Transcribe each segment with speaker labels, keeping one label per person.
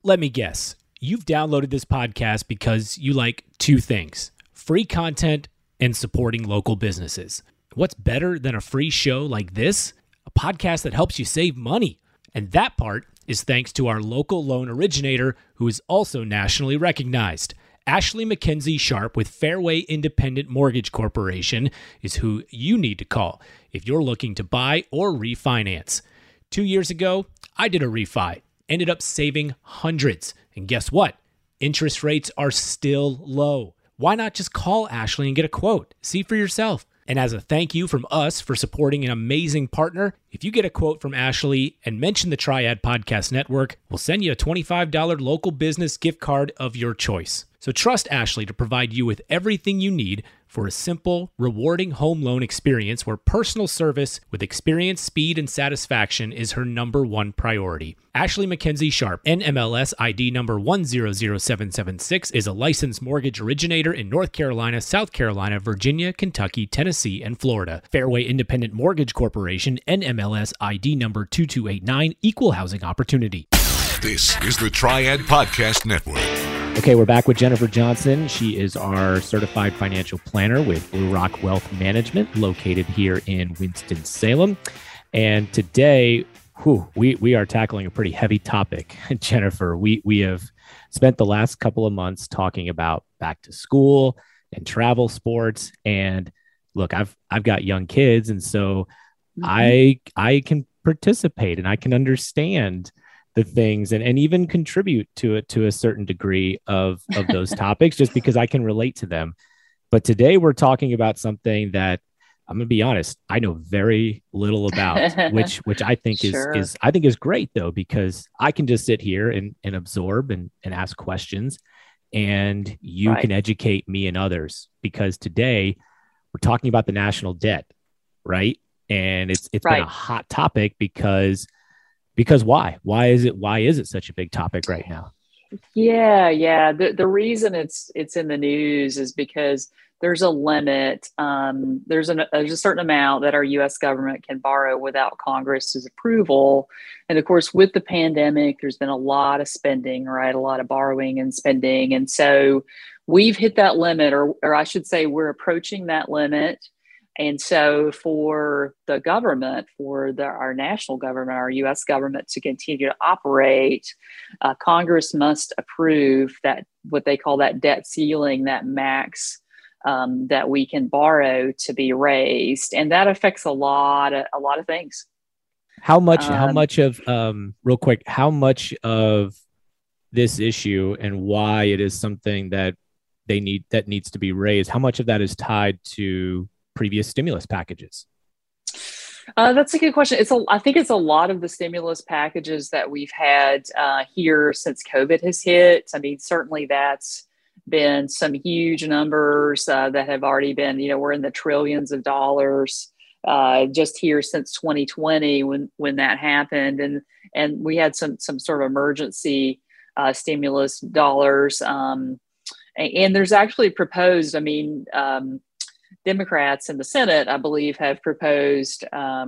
Speaker 1: Let me guess. You've downloaded this podcast because you like two things: free content and supporting local businesses. What's better than a free show like this? A podcast that helps you save money. And that part is thanks to our local loan originator, who is also nationally recognized. Ashley Mackenzie Sharp with Fairway Independent Mortgage Corporation is who you need to call if you're looking to buy or refinance. 2 years ago, I did a refi, ended up saving hundreds. And guess what? Interest rates are still low. Why not just call Ashley and get a quote? See for yourself. And as a thank you from us for supporting an amazing partner, if you get a quote from Ashley and mention the Triad Podcast Network, we'll send you a $25 local business gift card of your choice. So trust Ashley to provide you with everything you need for a simple, rewarding home loan experience where personal service with experience, speed, and satisfaction is her number one priority. Ashley Mackenzie Sharp, NMLS ID number 100776, is a licensed mortgage originator in North Carolina, South Carolina, Virginia, Kentucky, Tennessee, and Florida. Fairway Independent Mortgage Corporation, NMLS ID number 2289, Equal Housing Opportunity.
Speaker 2: This is the Triad Podcast Network.
Speaker 1: Okay, we're back with Jennifer Johnson. She is our certified financial planner with Blue Rock Wealth Management, located here in Winston-Salem. And today, we are tackling a pretty heavy topic. Jennifer, we have spent the last couple of months talking about back to school and travel sports. And look, I've got young kids, and so I can participate and I can understand the things and even contribute to it to a certain degree of those topics, just because I can relate to them. But today we're talking about something that, I'm going to be honest, I know very little about, which I think is great though, because I can just sit here and absorb and ask questions, and you can educate me and others, because today we're talking about the national debt, right? And it's been a hot topic because why? Why is it such a big topic right now?
Speaker 3: Yeah. The reason it's in the news is because there's a limit. There's a certain amount that our U.S. government can borrow without Congress's approval. And of course, with the pandemic, there's been a lot of spending, right? A lot of borrowing and spending. And so we've hit that limit, or I should say we're approaching that limit. And so for the government, our national government, our U.S. government to continue to operate, Congress must approve that, what they call that debt ceiling, that max that we can borrow to be raised. And that affects a lot of things.
Speaker 1: How much of real quick, how much of this issue and why it is something that needs to be raised, how much of that is tied to previous stimulus packages?
Speaker 3: That's a good question. I think it's a lot of the stimulus packages that we've had here since COVID has hit. I mean, certainly that's been some huge numbers that have already been, we're in the trillions of dollars just here since 2020 when that happened. And we had some sort of emergency stimulus dollars. And there's actually proposed, Democrats in the Senate, I believe, have proposed, a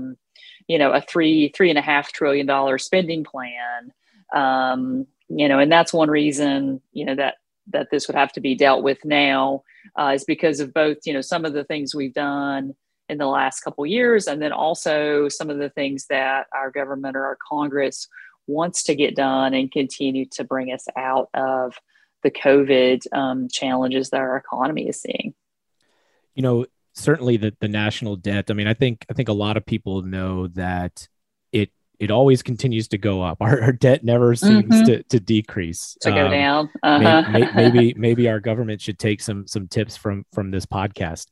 Speaker 3: $3.5 trillion spending plan. And that's one reason, that this would have to be dealt with now is because of both, some of the things we've done in the last couple of years, and then also some of the things that our government or our Congress wants to get done and continue to bring us out of the COVID challenges that our economy is seeing.
Speaker 1: Certainly the national debt. I think a lot of people know that it always continues to go up. Our debt never seems to decrease.
Speaker 3: To go down.
Speaker 1: Maybe our government should take some tips from this podcast.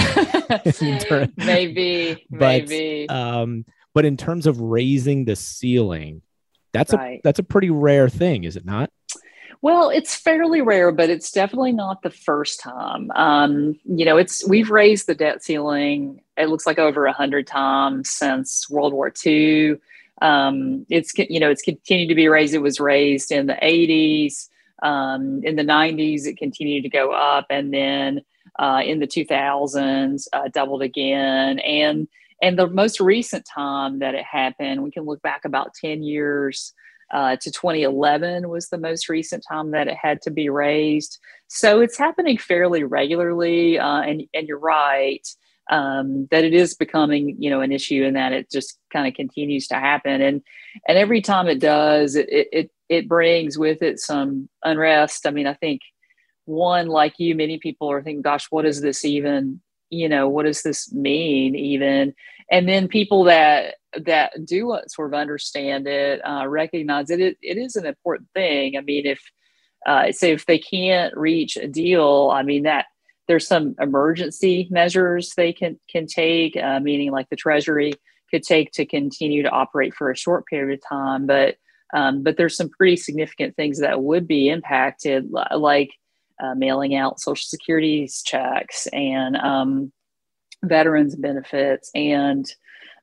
Speaker 3: Maybe.
Speaker 1: But in terms of raising the ceiling, that's a pretty rare thing, is it not?
Speaker 3: Well, it's fairly rare, but it's definitely not the first time. We've raised the debt ceiling, it looks like over 100 times since World War II. It's continued to be raised. It was raised in the 80s. In the 90s, it continued to go up. And then in the 2000s, doubled again. And the most recent time that it happened, we can look back about 10 years to 2011 was the most recent time that it had to be raised. So it's happening fairly regularly. And you're right that it is becoming, an issue, and that it just kind of continues to happen. And every time it does, it brings with it some unrest. I mean, I think one, like you, many people are thinking, gosh, what does this even, what does this mean even? And then people that do sort of understand it, recognize that it is an important thing. I mean, if they can't reach a deal, I mean, that there's some emergency measures they can take, meaning like the Treasury could take to continue to operate for a short period of time. But there's some pretty significant things that would be impacted, like mailing out Social Security checks and veterans benefits, and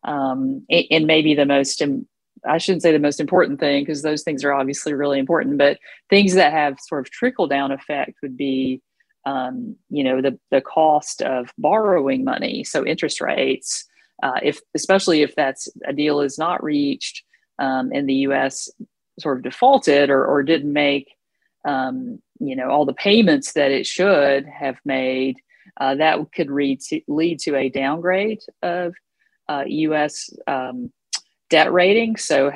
Speaker 3: maybe I shouldn't say the most important thing, because those things are obviously really important, but things that have sort of trickle down effect would be, the cost of borrowing money. So interest rates, especially if a deal is not reached, and the U.S. sort of defaulted or didn't make, all the payments that it should have made, that could lead to a downgrade of U.S. Debt rating. So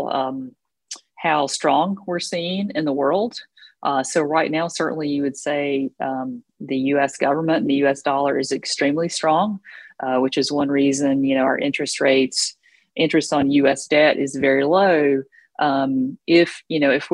Speaker 3: how strong we're seen in the world. So right now, certainly you would say the U.S. government and the U.S. dollar is extremely strong, which is one reason, our interest on U.S. debt is very low. If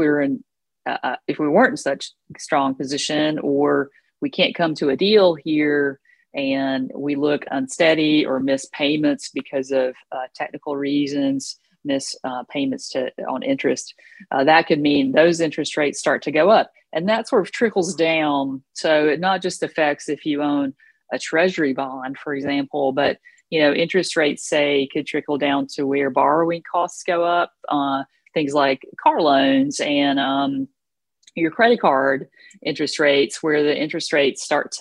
Speaker 3: we weren't in such strong position, or we can't come to a deal here, and we look unsteady or miss payments because of technical reasons, miss payments on interest, that could mean those interest rates start to go up. And that sort of trickles down. So it not just affects if you own a Treasury bond, for example, but interest rates, say, could trickle down to where borrowing costs go up, things like car loans and your credit card interest rates, where the interest rates start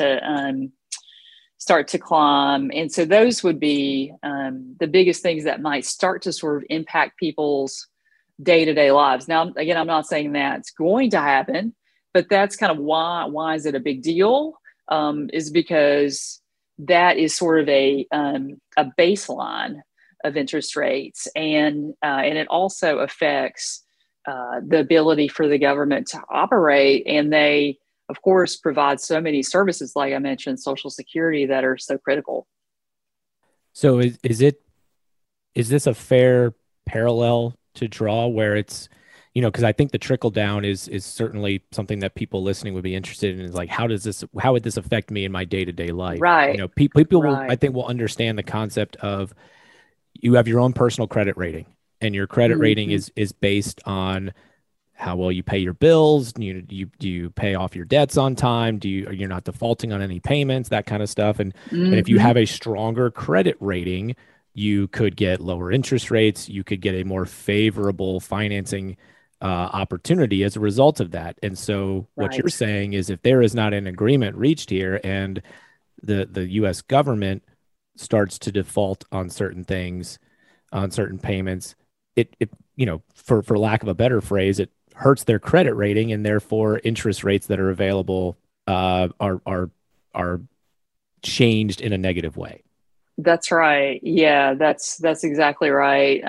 Speaker 3: to climb. And so those would be the biggest things that might start to sort of impact people's day-to-day lives. Now, again, I'm not saying that's going to happen, but that's kind of why is it a big deal? Is because that is sort of a baseline of interest rates, and it also affects the ability for the government to operate. And they, of course, provide so many services, like I mentioned, Social Security, that are so critical.
Speaker 1: So is this a fair parallel to draw, where it's, because I think the trickle down is certainly something that people listening would be interested in, is like, how would this affect me in my day-to-day life?
Speaker 3: Right.
Speaker 1: People
Speaker 3: right.
Speaker 1: I think will understand the concept of, you have your own personal credit rating, and your credit rating is based on how well you pay your bills. Do you pay off your debts on time? You're not defaulting on any payments, that kind of stuff. And if you have a stronger credit rating, you could get lower interest rates. You could get a more favorable financing opportunity as a result of that. And so what you're saying is, if there is not an agreement reached here, and the U.S. government starts to default on certain things, on certain payments, it for lack of a better phrase, it hurts their credit rating, and therefore interest rates that are available are changed in a negative way.
Speaker 3: That's right. Yeah, that's exactly right.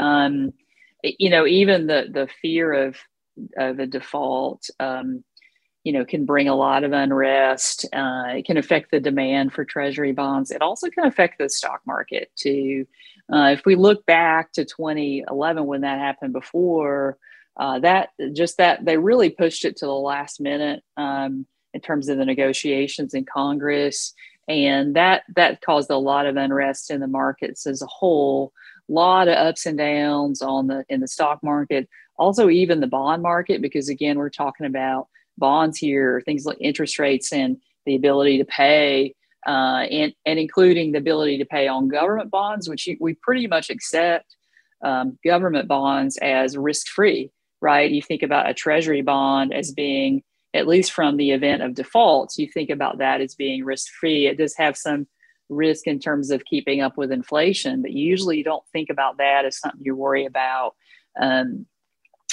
Speaker 3: Even the fear of a default, can bring a lot of unrest. It can affect the demand for Treasury bonds. It also can affect the stock market too. If we look back to 2011, when that happened before, that they really pushed it to the last minute in terms of the negotiations in Congress. And that caused a lot of unrest in the markets as a whole, a lot of ups and downs in the stock market, also even the bond market, because again, we're talking about bonds here, things like interest rates and the ability to pay, and including the ability to pay on government bonds, which we pretty much accept government bonds as risk-free, right? You think about a Treasury bond as being, at least from the event of defaults, you think about that as being risk-free. It does have some risk in terms of keeping up with inflation, but usually you don't think about that as something you worry about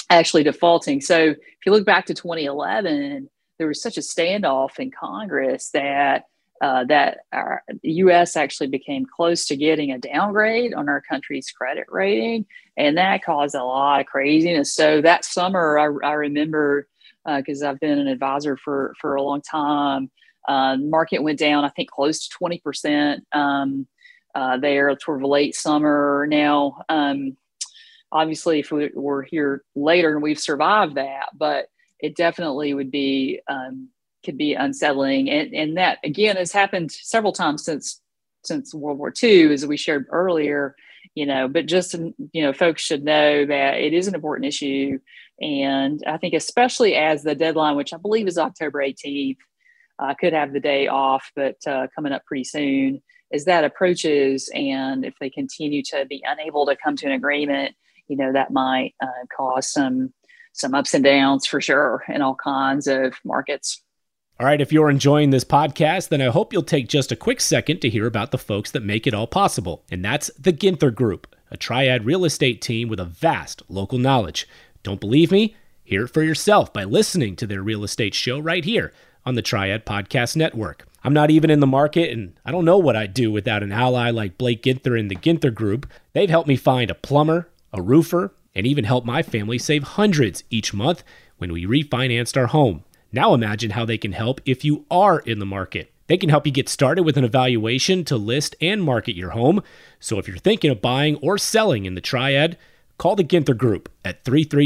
Speaker 3: actually defaulting. So if you look back to 2011, there was such a standoff in Congress that the U.S. actually became close to getting a downgrade on our country's credit rating, and that caused a lot of craziness. So that summer, I remember, because I've been an advisor for a long time, market went down, I think, close to 20% there toward late summer. Now, obviously, if we're here later and we've survived that, but it definitely would be could be unsettling, and that again has happened several times since World War II, as we shared earlier. But just folks should know that it is an important issue, and I think especially as the deadline, which I believe is October 18th, could have the day off, but coming up pretty soon, as that approaches, and if they continue to be unable to come to an agreement, that might cause some ups and downs for sure in all kinds of markets.
Speaker 1: All right, if you're enjoying this podcast, then I hope you'll take just a quick second to hear about the folks that make it all possible. And that's the Ginther Group, a Triad real estate team with a vast local knowledge. Don't believe me? Hear it for yourself by listening to their real estate show right here on the Triad Podcast Network. I'm not even in the market, and I don't know what I'd do without an ally like Blake Ginther and the Ginther Group. They've helped me find a plumber, a roofer, and even helped my family save hundreds each month when we refinanced our home. Now imagine how they can help if you are in the market. They can help you get started with an evaluation to list and market your home. So if you're thinking of buying or selling in the Triad, call the Ginther Group at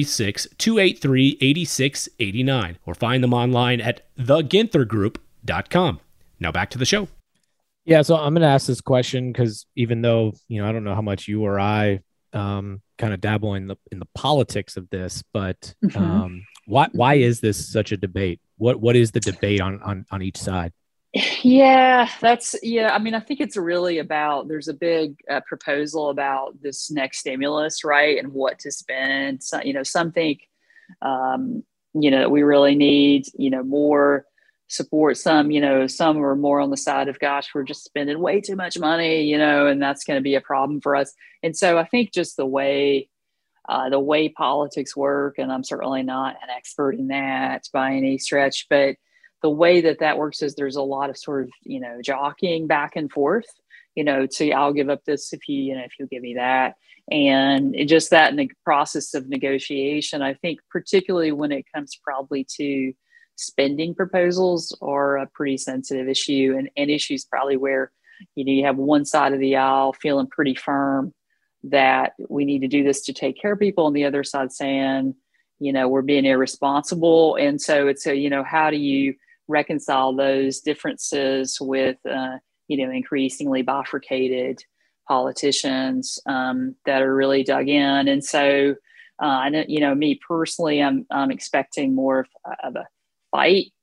Speaker 1: 336-283-8689 or find them online at theginthergroup.com. Now back to the show.
Speaker 4: Yeah, so I'm going to ask this question because even though, I don't know how much you or I kind of dabble in the politics of this, but why is this such a debate? What is the debate on each side?
Speaker 3: Yeah, I mean, I think it's really about, there's a big proposal about this next stimulus, right? And what to spend. So, some think, that we really need, more support. Some are more on the side of, gosh, we're just spending way too much money, and that's going to be a problem for us. And so I think just the way politics work, and I'm certainly not an expert in that by any stretch, but the way that works is there's a lot of sort of, jockeying back and forth, to I'll give up this if you'll give me that. And just that in the process of negotiation, I think particularly when it comes probably to spending proposals are a pretty sensitive issue, and issues probably where, you have one side of the aisle feeling pretty firm that we need to do this to take care of people, and the other side saying, we're being irresponsible. And so it's how do you reconcile those differences with, increasingly bifurcated politicians that are really dug in. And so, I know, me personally, I'm expecting more of a fight.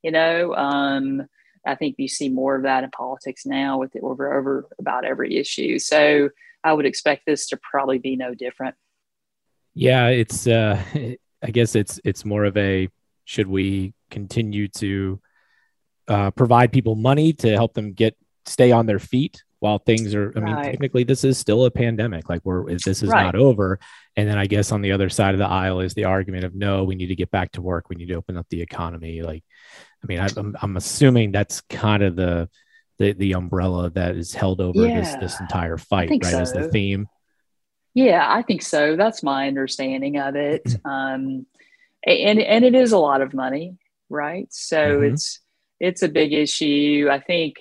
Speaker 3: I think you see more of that in politics now with it over about every issue. So I would expect this to probably be no different.
Speaker 4: Yeah, it's I guess it's more of a, should we continue to provide people money to help them stay on their feet while things are, I mean, technically this is still a pandemic, like this is not over. And then I guess on the other side of the aisle is the argument of, no, we need to get back to work. We need to open up the economy. Like, I mean, I'm assuming that's kind of the umbrella that is held over this entire fight, right? So. As the theme.
Speaker 3: Yeah, I think so. That's my understanding of it. And it is a lot of money, right? So it's a big issue. I think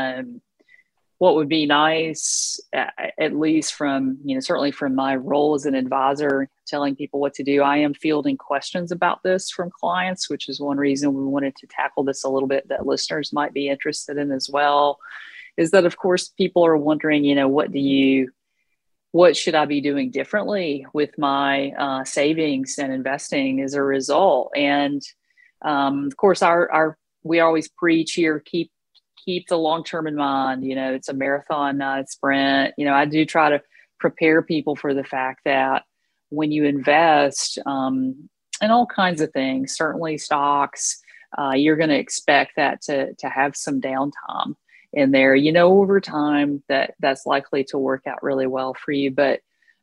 Speaker 3: what would be nice, at least from, certainly from my role as an advisor, telling people what to do, I am fielding questions about this from clients, which is one reason we wanted to tackle this a little bit that listeners might be interested in as well, is that, of course, people are wondering, what should I be doing differently with my savings and investing as a result? And of course, we always preach here, keep the long term in mind. It's a marathon, not a sprint. I do try to prepare people for the fact that when you invest in all kinds of things, certainly stocks, you're going to expect that to have some downtime in there. Over time that's likely to work out really well for you. But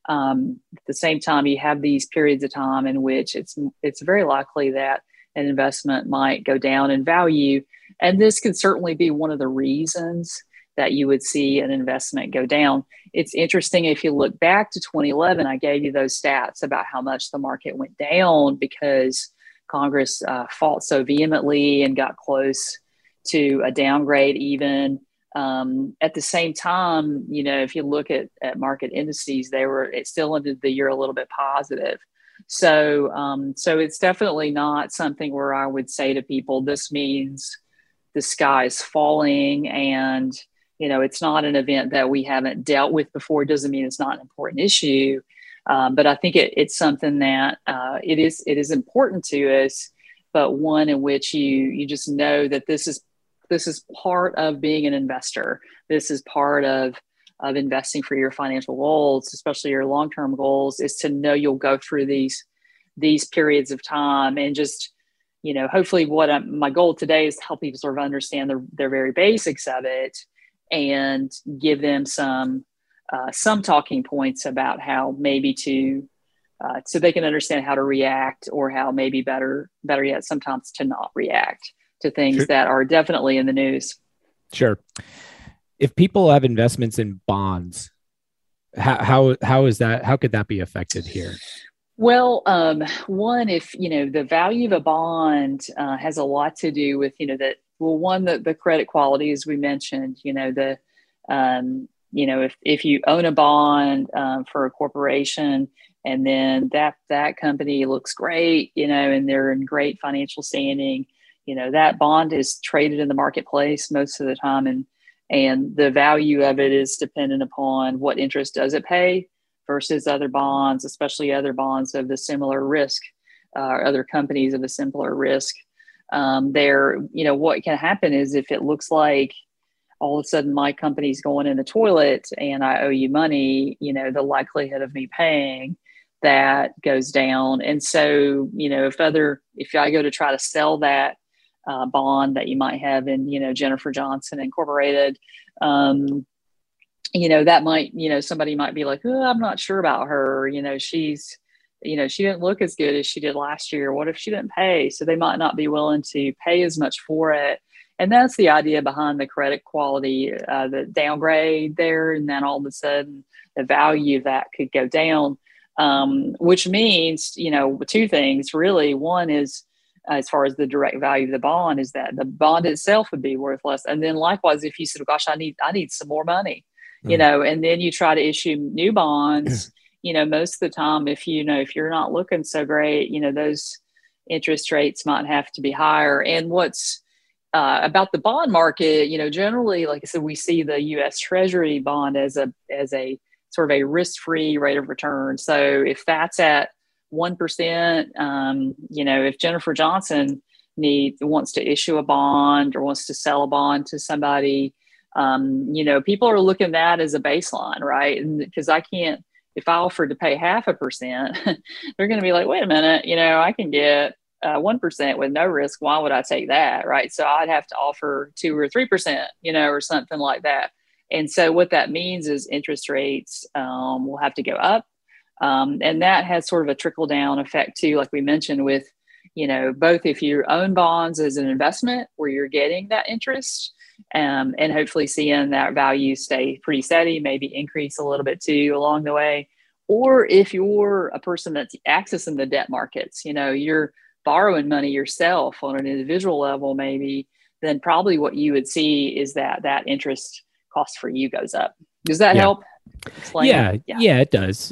Speaker 3: At the same time, you have these periods of time in which it's very likely that an investment might go down in value. And this could certainly be one of the reasons that you would see an investment go down. It's interesting, if you look back to 2011, I gave you those stats about how much the market went down because Congress fought so vehemently and got close to a downgrade even. At the same time, if you look at market indices, it still ended the year a little bit positive. So it's definitely not something where I would say to people, this means the sky is falling, and it's not an event that we haven't dealt with before. It doesn't mean it's not an important issue, but I think it's something that it is important to us, but one in which you just know that this is part of being an investor. This is part of investing for your financial goals, especially your long-term goals, is to know you'll go through these periods of time. And just, hopefully my goal today is to help people sort of understand their very basics of it and give them some talking points about how maybe so they can understand how to react, or how maybe better yet, sometimes to not react to things that are definitely in the news.
Speaker 4: Sure. If people have investments in bonds, how is that? How could that be affected here?
Speaker 3: Well, one, if the value of a bond has a lot to do with the credit quality, as we mentioned. If you own a bond for a corporation, and then that company looks great, and they're in great financial standing, that bond is traded in the marketplace most of the time, and the value of it is dependent upon what interest does it pay versus other bonds, especially other bonds of the similar risk, other companies of a similar risk. What can happen is, if it looks like all of a sudden my company's going in the toilet and I owe you money, the likelihood of me paying that goes down. And so, if I go to try to sell that bond that you might have in, Jennifer Johnson Incorporated, that might, somebody might be like, oh, I'm not sure about her. She didn't look as good as she did last year. What if she didn't pay? So they might not be willing to pay as much for it. And that's the idea behind the credit quality, the downgrade there. And then all of a sudden the value of that could go down, which means, two things really. One is, as far as the direct value of the bond, is that the bond itself would be worth less. And then likewise, if you said, gosh, I need some more money, and then you try to issue new bonds, most of the time, if you're not looking so great, those interest rates might have to be higher. And what's about the bond market, generally, like I said, we see the U.S. Treasury bond as a sort of a risk-free rate of return. So if that's at 1%, if Jennifer Johnson wants to issue a bond or wants to sell a bond to somebody, people are looking at that as a baseline, right? And because if I offered to pay 0.5%, they're going to be like, wait a minute, I can get 1% with no risk. Why would I take that? Right. So I'd have to offer 2 or 3%, or something like that. And so what that means is interest rates will have to go up. And that has sort of a trickle down effect too, like we mentioned with, both if you own bonds as an investment where you're getting that interest and hopefully seeing that value stay pretty steady, maybe increase a little bit too along the way. Or if you're a person that's accessing the debt markets, you're borrowing money yourself on an individual level, maybe, then probably what you would see is that interest cost for you goes up. Does that help explain?
Speaker 4: Yeah, it does.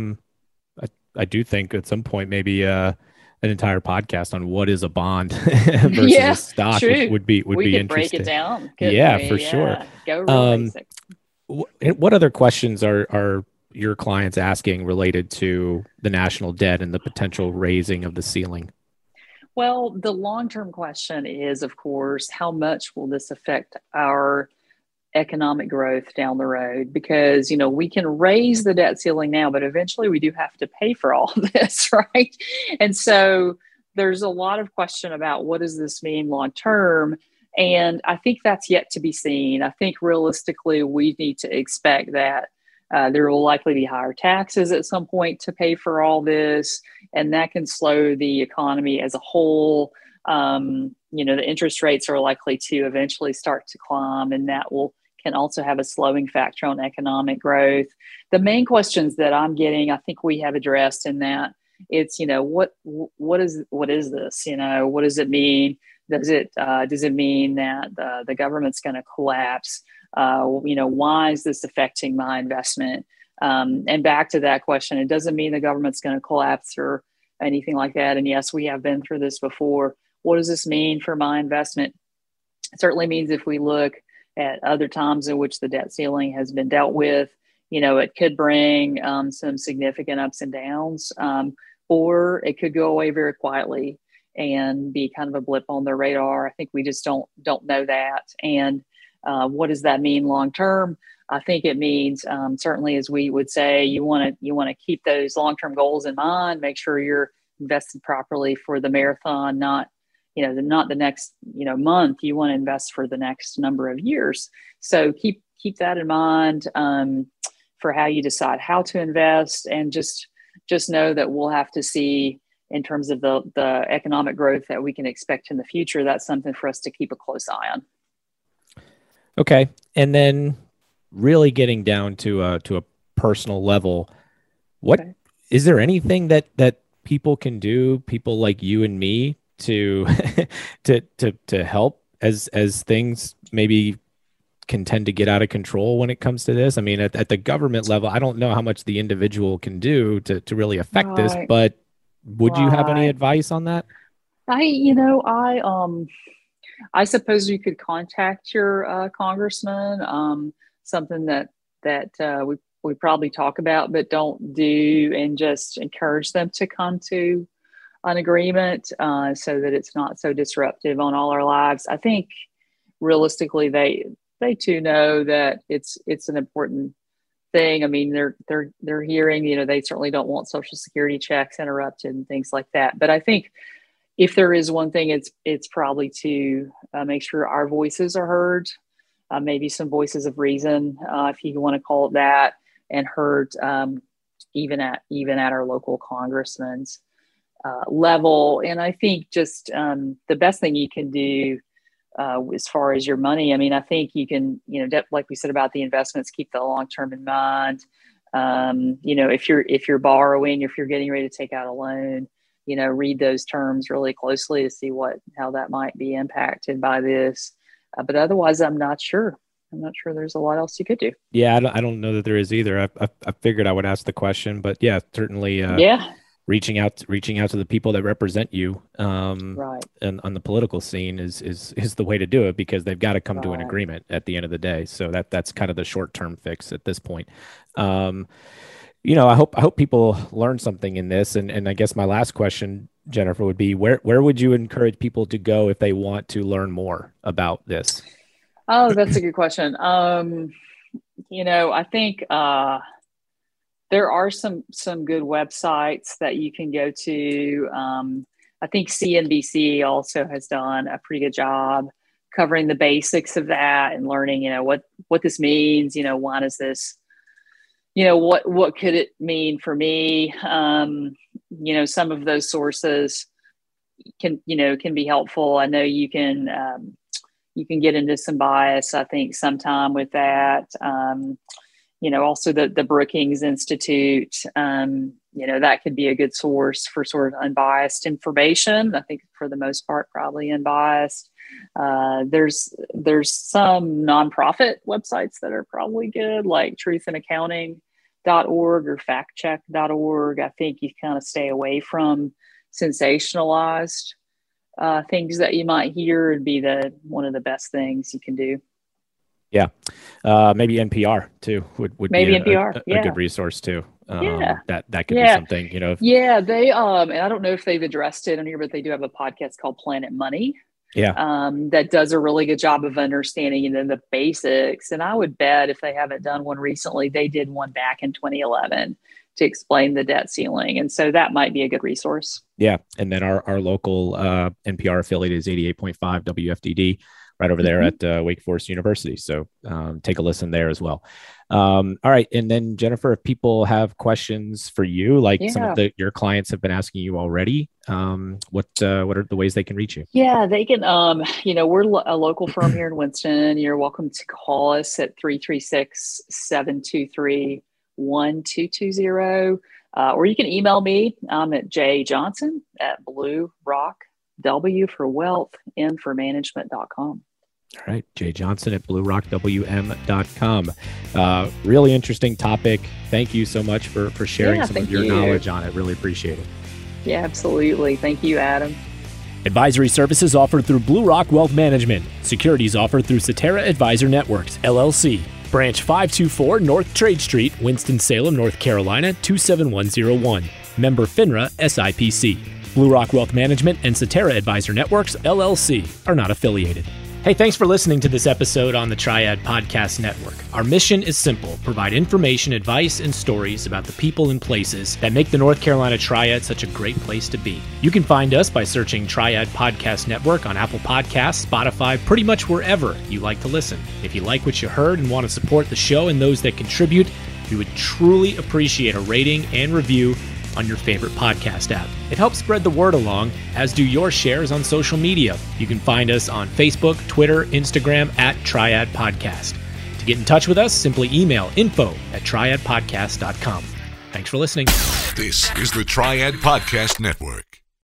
Speaker 4: I do think at some point maybe an entire podcast on what is a bond versus a stock would be interesting.
Speaker 3: Break it down.
Speaker 4: For sure.
Speaker 3: Go real basic.
Speaker 4: What other questions are your clients asking related to the national debt and the potential raising of the ceiling?
Speaker 3: Well, the long-term question is, of course, how much will this affect our economic growth down the road? Because, we can raise the debt ceiling now, but eventually we do have to pay for all of this, right? And so there's a lot of question about what does this mean long-term? And I think that's yet to be seen. I think realistically, we need to expect that There will likely be higher taxes at some point to pay for all this, and that can slow the economy as a whole. The interest rates are likely to eventually start to climb, and that can also have a slowing factor on economic growth. The main questions that I'm getting, I think we have addressed in that. It's, what is this? What does it mean? Does it mean that the government's going to collapse? Why is this affecting my investment? And back to that question, it doesn't mean the government's going to collapse or anything like that. And yes, we have been through this before. What does this mean for my investment? It certainly means if we look at other times in which the debt ceiling has been dealt with, it could bring some significant ups and downs, or it could go away very quietly and be kind of a blip on the radar. I think we just don't know that. And what does that mean long term? I think it means certainly, as we would say, you want to keep those long term goals in mind. Make sure you're invested properly for the marathon, not the next month. You want to invest for the next number of years. So keep that in mind for how you decide how to invest, and just know that we'll have to see in terms of the economic growth that we can expect in the future. That's something for us to keep a close eye on.
Speaker 4: Okay. And then really getting down to a personal level, is there anything that people can do, people like you and me, to to help as things maybe can tend to get out of control when it comes to this? I mean, at the government level, I don't know how much the individual can do to really affect this, but would you have any advice on that?
Speaker 3: I suppose you could contact your congressman, something that we probably talk about, but don't do, and just encourage them to come to an agreement so that it's not so disruptive on all our lives. I think realistically, they too know that it's an important thing. I mean, they're hearing, they certainly don't want Social Security checks interrupted and things like that. But I think if there is one thing, it's probably to make sure our voices are heard, maybe some voices of reason, if you want to call it that, and heard even at our local congressman's level. And I think just the best thing you can do as far as your money, I mean, I think you can, like we said about the investments, keep the long term in mind. If you're borrowing, if you're getting ready to take out a loan, read those terms really closely to see how that might be impacted by this. But otherwise, I'm not sure there's a lot else you could do.
Speaker 4: Yeah, I don't know that there is either. I figured I would ask the question, but yeah, certainly. Reaching out to the people that represent you, right, and on the political scene is the way to do it, because they've got to come to an agreement at the end of the day. So that's kind of the short term fix at this point. I hope people learn something in this. And I guess my last question, Jennifer, would be where would you encourage people to go if they want to learn more about this?
Speaker 3: Oh, that's a good question. I think there are some good websites that you can go to. I think CNBC also has done a pretty good job covering the basics of that and learning, what this means. Why does this? What could it mean for me? Some of those sources can be helpful. I know you can get into some bias, I think, sometime with that. Also the Brookings Institute, that could be a good source for sort of unbiased information. I think for the most part, probably unbiased. There's some nonprofit websites that are probably good, like truthandaccounting.org or factcheck.org. I think you kind of stay away from sensationalized things that you might hear. Would be one of the best things you can do.
Speaker 4: Yeah. Maybe NPR too would
Speaker 3: maybe
Speaker 4: be
Speaker 3: NPR.
Speaker 4: a good resource too. That could be something,
Speaker 3: Yeah. They, and I don't know if they've addressed it on here, but they do have a podcast called Planet Money.
Speaker 4: Yeah.
Speaker 3: That does a really good job of understanding, the basics. And I would bet if they haven't done one recently, they did one back in 2011. to explain the debt ceiling. And so that might be a good resource.
Speaker 4: Yeah. And then our local NPR affiliate is 88.5 WFDD right over there at Wake Forest University. So take a listen there as well. All right. And then Jennifer, if people have questions for you, like some of your clients have been asking you already, what are the ways they can reach you? Yeah,
Speaker 3: they can, we're a local firm here in Winston. You're welcome to call us at 336-723-1220. Or you can email me. I'm at jjohnson@bluerockw4wealth,
Speaker 4: All right. jjohnson at bluerockWM.com. Really interesting topic. Thank you so much for sharing some of your knowledge on it. Really appreciate it.
Speaker 3: Yeah, absolutely. Thank you, Adam.
Speaker 1: Advisory services offered through Blue Rock Wealth Management. Securities offered through Cetera Advisor Networks, LLC. Branch 524 North Trade Street, Winston-Salem, North Carolina, 27101. Member FINRA SIPC. Blue Rock Wealth Management and Cetera Advisor Networks, LLC, are not affiliated. Hey, thanks for listening to this episode on the Triad Podcast Network. Our mission is simple: provide information, advice, and stories about the people and places that make the North Carolina Triad such a great place to be. You can find us by searching Triad Podcast Network on Apple Podcasts, Spotify, pretty much wherever you like to listen. If you like what you heard and want to support the show and those that contribute, we would truly appreciate a rating and review on your favorite podcast app. It helps spread the word along, as do your shares on social media. You can find us on Facebook, Twitter, Instagram at Triad Podcast. To get in touch with us, simply email info@triadpodcast.com. Thanks for listening.
Speaker 2: This is the Triad Podcast Network.